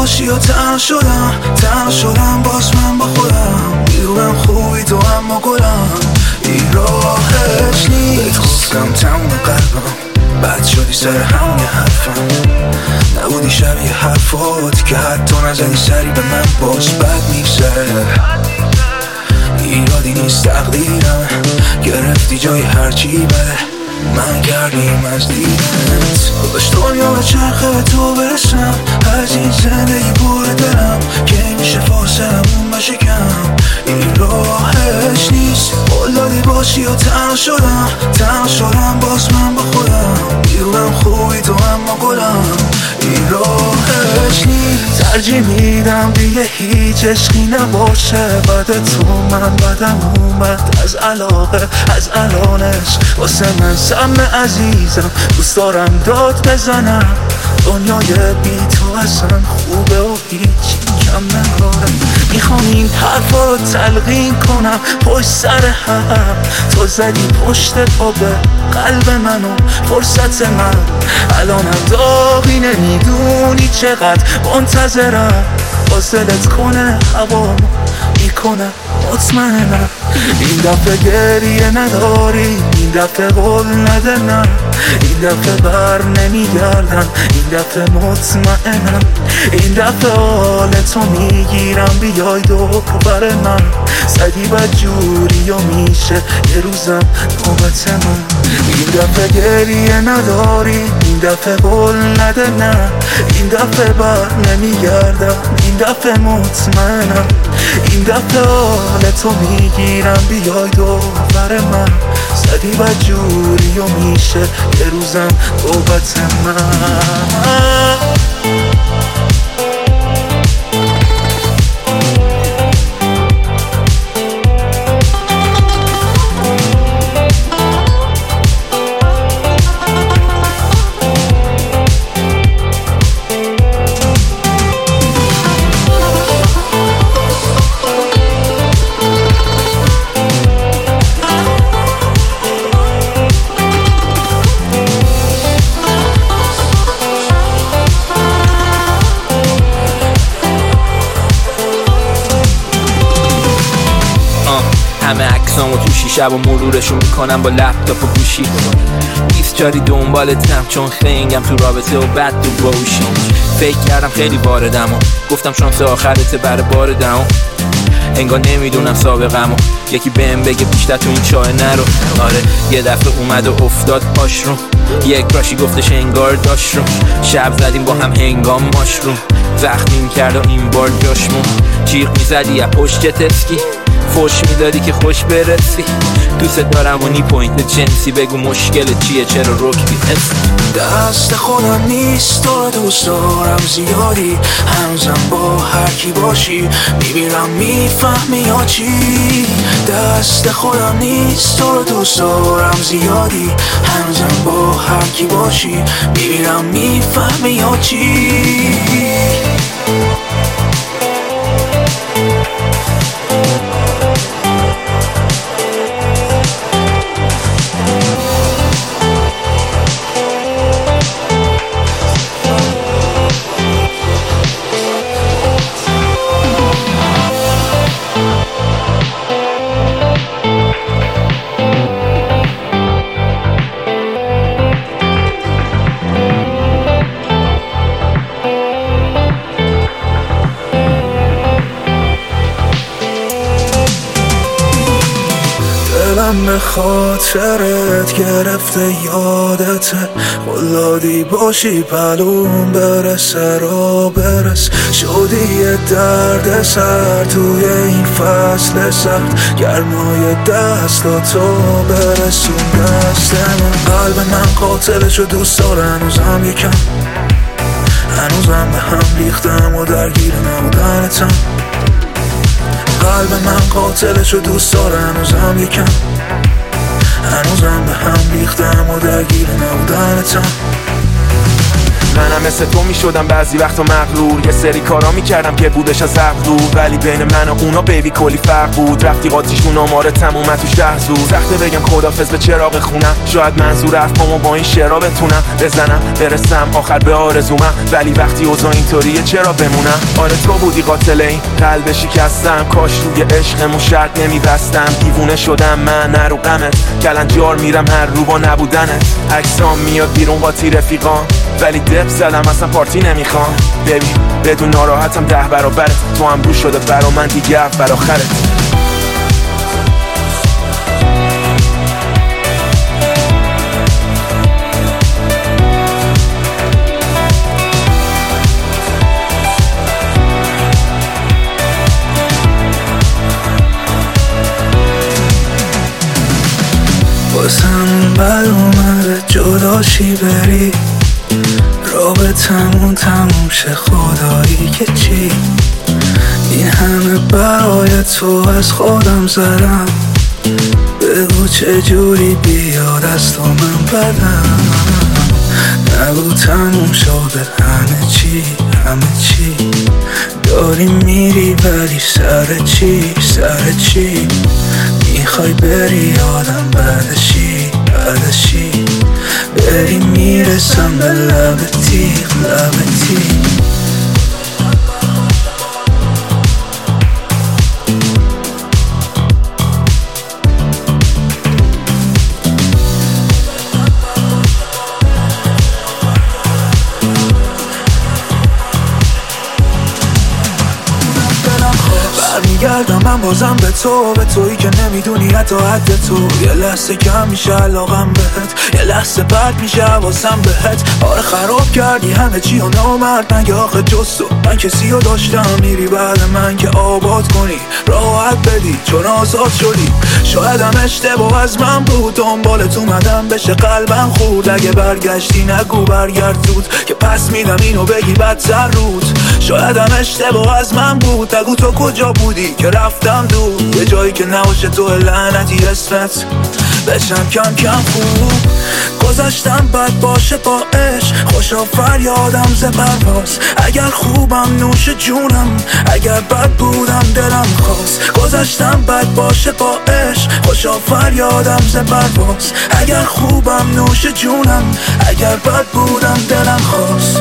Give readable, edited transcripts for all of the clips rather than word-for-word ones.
باشی و تنها شدم باز من با خودم میدونم خوبی تو اما گلم این راهش نیست گفتم تموم قلبم بد شدی سر همون حرفم نبودی شبیه حرفات که حتی نزدی سری به من باز بد میگذره ایرادی نیست تقدیرم گرفتی جای هرچی بده من کردیم از دیدنت باش دنیا به چرخه به تو برسم از این زندگی پر دلم که میشه فاصلمون بشه کم این راهش نیست قلدادی باشی و تنها شدم باز من با خودم میدونم خوبی تو اما گلم این راهش نیست ترجیح میدم دیگه هیچ عشقی نباشه بعد تو من بدم اومد از علاقه از الانش واسه من سم عزیزم دوست دارم داد بزنم دنیای بی تو اصلا خوبه و هیچ کم نداره میخوام این حرفا رو تلقین کنم پشت سر هم تو زدی پشت پا به قلب منو فرصت من الانم داغی نمیدونی چقدر منتظرم فاصلت کنه هوامو میکنه مطمئنم این دفعه گریه نداری این دفعه قول نده نه این دفعه بر نمیگردم این دفعه مطمئنم این دفعه حال تو میگیرم بیای دوباره من زدی بدجوری و میشه یه روزم نوبت من این دفعه گریه نداری این دفعه قول نده نه این دفعه بر نمیگردم این دفعه مطمئنم این دفعه حال تو میگیرم بیای دوباره من زدی بدجوری و میشه یه روزم نوبت من همه عکسامو تو شیشه و مرورشون میکنم با لپتاپ و گوشی 20 جاری دنبالتم چون خنگم تو رابطه و بد تو باوشی فکر کردم خیلی واردم و گفتم شانس آخرته برای بار دهم انگار نمیدونم سابقمو یکی بهم بگه بیشتر تو این چاه نرو آره یه دفعه اومد و افتاد پاش رو یک راشی گفتش انگار داشت رو شب زدیم با هم هنگام ماشروم زخمیم کرد و این بار جاشمون جیغ میزدی یا پشت تسکی فوش میدادی که خوش برسی دوست دارم و نی پوینت جنسی بگو مشکل چیه چرا رک بیهست دست خودم نیست تو دوست دارم زیادی هنوزم با هر کی باشی میبینم میفهمی یا چی دست خودم نیست تو دوست دارم زیادی هنوزم با هر کی باشی میبینم میفهمی یا چی دلم به خاطرت گرفته یادته قلدادی باشی پلوم برسه را برس شدی یه درد سر توی این فصل سخت گرمای دست تو برسون دست من قلب من قاتلشو دوست داره هنوزم یکم هنوزم به هم ریختم و درگیر نبودنتم قلب من قاتلشو دوست داره هنوزم یکم هنوزم به هم ریختم و درگیر نبودنتم منم مثل تو میشدم بعضی وقتا مغرور، یه سری کارا میکردم که بودش از عقل دور، ولی بین من و اونا بیبی کلی فرق بود. رفتی قاطیشون آماره تموم توش 10 زور. سخته بگم خدافظ به چراغ خونم، شاید منظور حرفامو با این شعرا بتونم بزنم برسم آخر به آرزومم، ولی وقتی اوضاع اینطوریه چرا بمونم؟ آره تو بودی قاتل این قلب شکستم، کاش روی عشقمون شرط نمیبستم. دیوونه شدم من نرو غمت، کلنجار میرم هر رو با نبودنت. عکسام میاد بیرون قاطی رفیقان، ولی دب زدم اصلا پارتی نمیخوام. ببین بدون ناراحتم 10 برابرت، تو هم رو شده برا من دیگه بر آخرت. بازم بد اومده جداشی بری، رابطمون تموم شه خدایی که چی. این همه برای تو از خودم زدم، بگو چجوری بیاد از تو من بدم. نگو تموم شده همه چی همه چی، داری میری ولی سر چی میخوای بری آدم بعدشی بری میرسم به لب تیغ برمیگردم من بازم به تویی که نمیدونی حتی حد تو. یه لحظه کم میشه علاقم بهت، یه لحظه بد میشه حواسم بهت. آره خراب کردی همه چی و نامرد مگه آخه جز تو من کسی رو داشتم. میری بعد من که آباد کنی راحت بدی چون آزاد شدی. شاید هم اشتباه از من بود، دنبالت اومدم بشه قلبم خورد. اگه برگشتی نگو برگرد زود که پس میدم اینو بگی بدتر رود. شاید هم اشتباه از من بود، نگو تو کجا بودی که رفتم دور. یه جایی که نباشه تو لعنتی اسمت بشم کم کم خوب. گذاشتم بد باشه با عشق، خوشا فریادم ز پرواز. اگر خوبم نوش جونم، اگر بد بودم دلم خواست. گذاشتم بد باشه با عشق، خوشا فریادم ز پرواز. اگر خوبم نوش جونم، اگر بد بودم دلم خواست.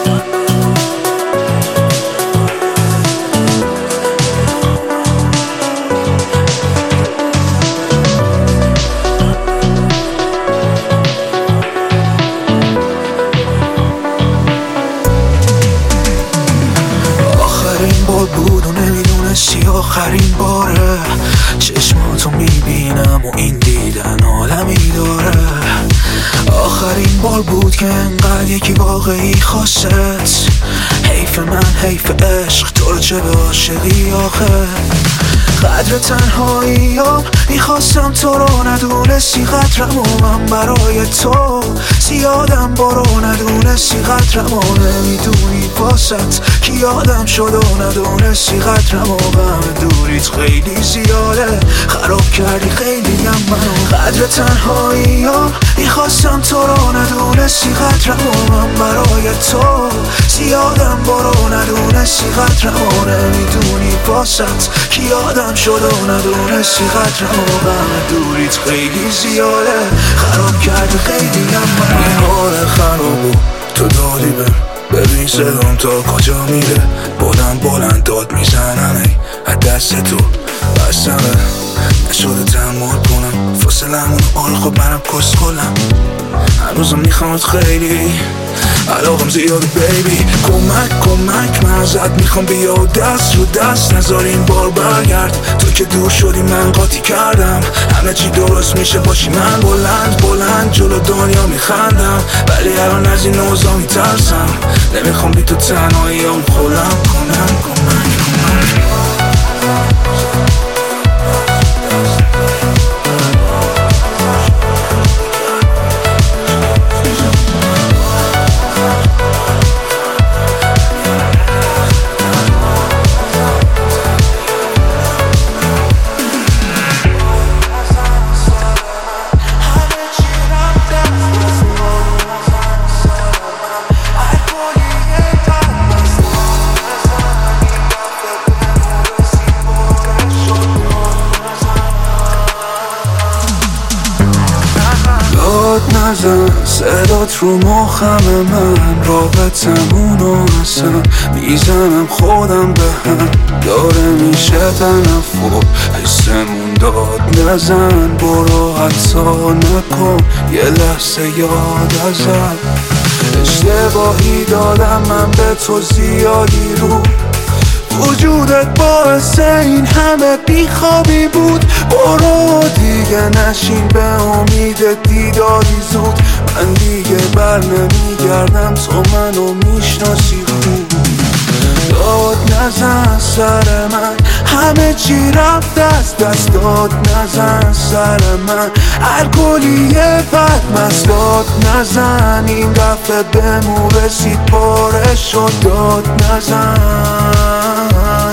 بود و نمیدونستی آخرین باره چشماتو میبینم و این دیدن عالمی داره. آخرین بار بود که انقدر یکی واقعی خواست. حیف من حیف عشق، تو رو چه به عاشقی آخه. قدر تنهاییم میخواستم تو رو ندونستی قدرم و من برای تو زیادم برو ندونستی قدرم و نمیدونی باست کی یادم شد و ندونستی قدرم و غم دوریت خیلی زیاده. خراب کردی خیلی هم منو. قدر تنهاییم میخواستم تو رو ندونستی قدرم و من برای تو زیادم برو ندونستی قدرم و نمیدونی باست کی یادم شد و ندونستی قدرم و غم دوریت خیلی زیاده. خراب کردی خیلی هم منو. این حال خرابو تو دادی ببین صدام تا کجا میره. بلند داد میزنم ای از دست تو بستمه. نشده تحمل کنم فاصلمون. آره خب منم کس کنم هنوزم میخوامت خیلی علاقم زیاده بیبی. کمک من ازت میخوام بیا دست رو دست نذار این بار برگرد. تو که دور شدی من قاطی کردم همه چی درست میشه باشی من بلند جلو دنیا میخندم. ولی الان از این اوضاع میترسم نمیخوام بی تو تنهاییام خودم کنم. کمک صدات رو مخم من، رابطمونو اصلا میزنم خودم به هم، داره میشه تنفر حسمون داد نزن، برو حتی نکن یه لحظه یاد ازم. اشتباهی دادم من به تو زیادی رو، وجودت باعث این همه بیخوابی بود، برو دیگه نشین به امید دیداری زود، من دیگه بر نمیگردم تو منو میشناسی خوب. داد نزن سر من، همه چی رفت از دست، داد نزن سر من، الکلیه بد مست، داد نزن این دفعه بهمون رسید پاره شد، داد نزن.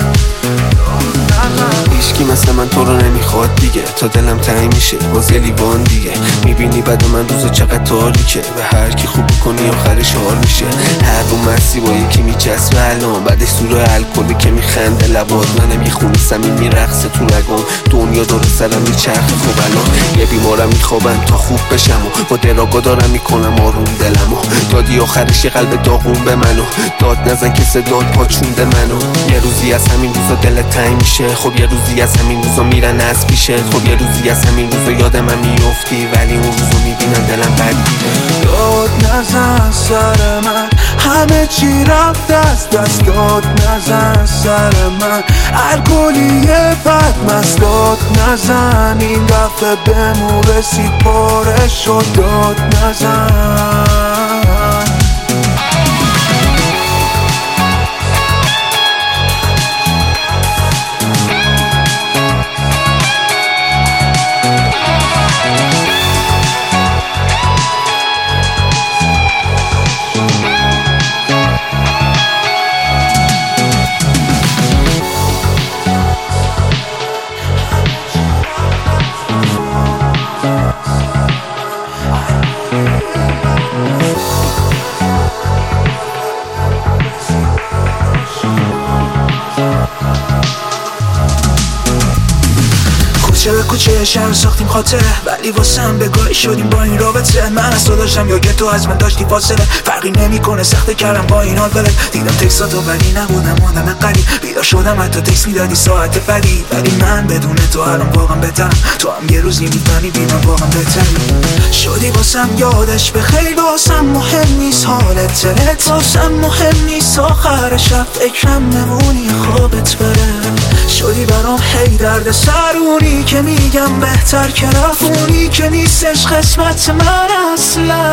هیچکی مثل من تو رو نمیخواد دیگه، تا دلم تنگ میشه باز یه لیوان دیگه، میبینی بعد من روزا چقدر تاریکه، به هر کی خوب کنی آخرش حال میشه، هر رو مرسی با یکی میچسبه الان، بعدش سور الکلی که میخنده لبات، منم یه خونی سمیم میرقصه تو رگام، دنیا داره سرم میچرخه خب الان، یه بیمارم میخوابم تا خوب بشم و با دراگا دارم میکنم آروم دلمو، دادی آخرش یه قلب داغون به منو، داد نزن که صدات پاچونده منو، یه روزی از همین روزا دلت تنگ میشه، خب یه روزی از همین روزا میرن از پیشه، خب یه روزی از همین روزا یادم من میفتی، ولی اون روزو میبینم دلم بد میره. داد نزن سر من، همه چی رفت از دست، داد نزن سر من، الکلیه بد مست، داد نزن این دفعه بهمون رسید پاره شد، داد نزن. کوچه به کوچه شهر ساختیم خاطره، ولی واسم بگاهی شدیم با این رابطه، من از تو داشتم یا که تو از من داشتی فاصله، فرقی نمیکنه سخته کردم با این حال بلد، دیدم تکساتو ولی نبودم آدم قریب، بیدار شدم حتی تکس میدادی ساعت بدی، ولی من بدون تو الان واقعا بهترم، تو هم یه روز میفهمی بی من واقعا بهتری شدی واسم، یادش به خیلی واسم مهم نیست حالت تلت، واسم مهم نیست آخر شب فکرم نمونی خوابت بره، شدی برام هی درد سرونی که میگم بهتر که رفونی، که نیستش قسمت من اصلا.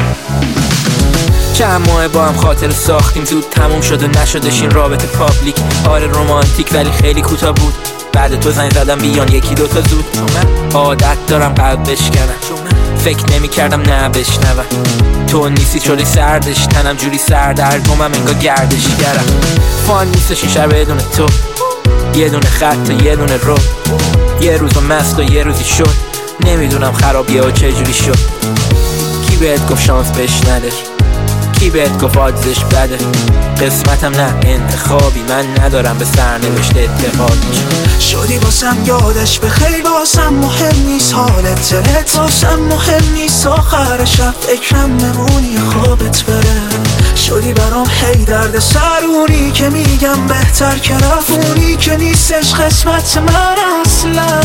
چند ماه با هم خاطر ساختیم، زود تموم شد و نشدش این رابطه پابلیک، آره رومانتیک ولی خیلی کوتاه بود، بعد تو زنگ زدم بیان یکی دوتا زود، عادت دارم قلب بشکنم، فکر نمی کردم نه بشنوم، تو نیستی شدی سردش، تنم جوری سردرگمم انگار گردشی گرم، فان نیستش این شهر بدون تو، یه دونه خط و یه دونه رو، یه روزو مست و یه روزی شد، نمیدونم خرابیه و چجوری شد، کی بهت گفت شانس بهش نده، کی بهت گفت آدزش بده، قسمتم نه انتخابی، من ندارم به سرنوشت اعتقاد، شدی واسم یادش به خیلی واسم مهم نیست حالت تلت، واسم مهم نیست آخر شب فکرم نمونی خوابت بره، شدی برام هی درد سرونی که میگم بهتر که رفونی، که نیستش قسمت من اصلا.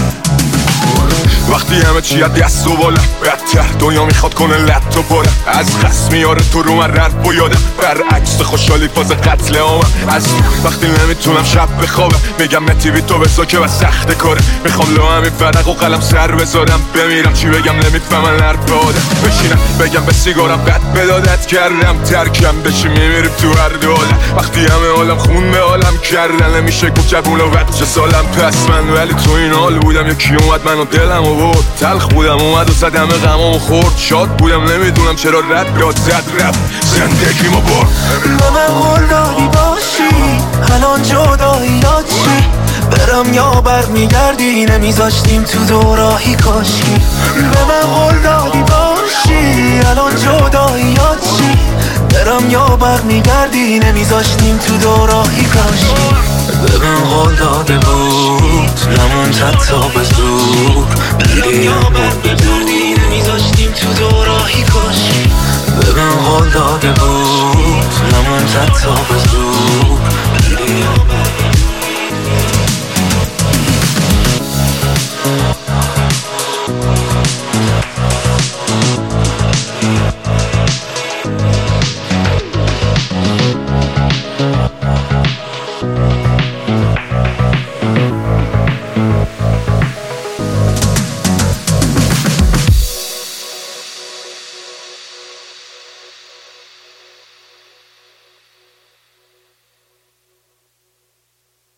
وقتی همه چی از دست و بالا بدتر، دنیا میخواد کنه لط و پاره، از قسم میاره تو رو من رد و یادم، برعکس خوشحالی فاز قتل عامم، از وقتی نمیتونم شب بخوابم میگم نتی بی تو بسا که بس سخت کاره، میخوام لو همین فرق و قلم سر بذارم، بمیرم چی بگم نمیفهمن حرف آدم، بشینم بگم به سیگارم قد بدادت کردم، ترکم بشی میمیریم تو هر دوله، وقتی همه عالم خون به عالم کردن، نمیشه گفت جوون و بچه سالم پس من، ولی تو این حال بودم یکی اومد منو دلم و بود، تلخ بودم اومد و زد همه غمامو خورد، شاد بودم نمیدونم چرا رد بیاد زد رفت زندگیمو برد. به من قول دادی باشی الان جداییات چی، برم یا برمیگردی نمیذاشتیم تو دوراهی کاشکی، به من قول دادی باشی الان جداییات چی، برم یا برمیگردی نمیذاشتیم تو دوراهی کاشکی، به من قول داده بود نمون تا به زور، برم یا برمیگردی نمیذاشتیم تو دوراهی گاهی کاش به من قول داده بود نمون زد تا